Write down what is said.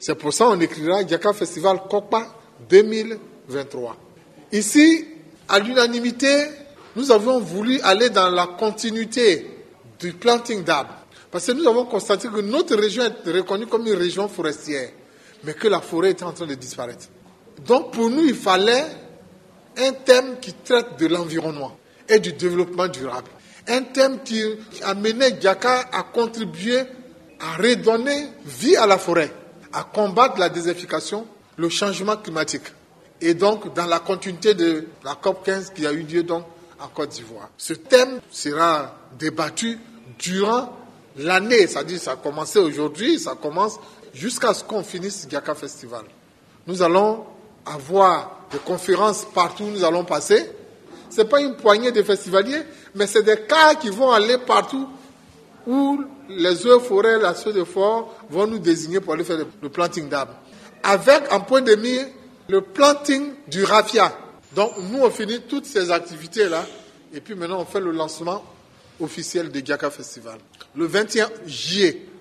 C'est pour ça qu'on écrira Diaka Festival Kokpa 2023. Ici, à l'unanimité, nous avons voulu aller dans la continuité du planting d'arbres. Parce que nous avons constaté que notre région est reconnue comme une région forestière, mais que la forêt était en train de disparaître. Donc pour nous, il fallait un thème qui traite de l'environnement et du développement durable. Un thème qui amenait Diaka à contribuer à redonner vie à la forêt, à combattre la désertification, le changement climatique. Et donc, dans la continuité de la COP15 qui a eu lieu donc en Côte d'Ivoire. Ce thème sera débattu durant l'année, c'est-à-dire ça a commencé aujourd'hui, ça commence jusqu'à ce qu'on finisse Diaka Festival. Nous allons avoir des conférences partout où nous allons passer. Ce n'est pas une poignée de festivaliers, mais c'est des cas qui vont aller partout où les eaux forêts, la Sceaux de Fort vont nous désigner pour aller faire le planting d'arbres. Avec en point de mire le planting du raffia. Donc nous on finit toutes ces activités-là et puis maintenant on fait le lancement officiel de Diaka Festival. Le 21 juillet,